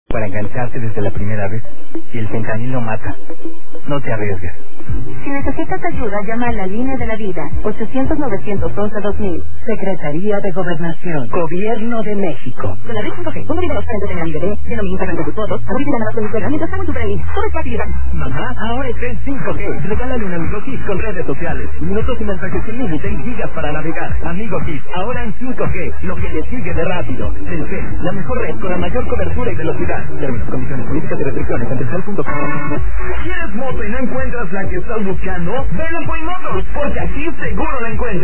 para engancharte desde la primera vez y el fentanilo mata. No te arriesgues. Si necesitas ayuda, llama a la línea de la vida, 800-911-2000. Secretaría de Gobernación, Gobierno de México. Con la red 5G, un nivel excelente de mi bebé, de mi Instagram de tus fotos, ahorita nada más con mi programa mientras estamos super ahí. Todo es fácil y rápido. Mamá, ahora está en 5G. Regálale un Amigo Kids con redes sociales, minutos y mensajes sin límite y gigas para navegar. Amigo Kids, ahora en 5G, lo que le sigue de rápido. Telcel, la mejor red con la mayor cobertura y velocidad. Términos, condiciones, políticas y restricciones en telcel.com. ¿Quieres moto y no encuentras la que estás buscando? Ven a Point Motors, porque aquí seguro la encuentras.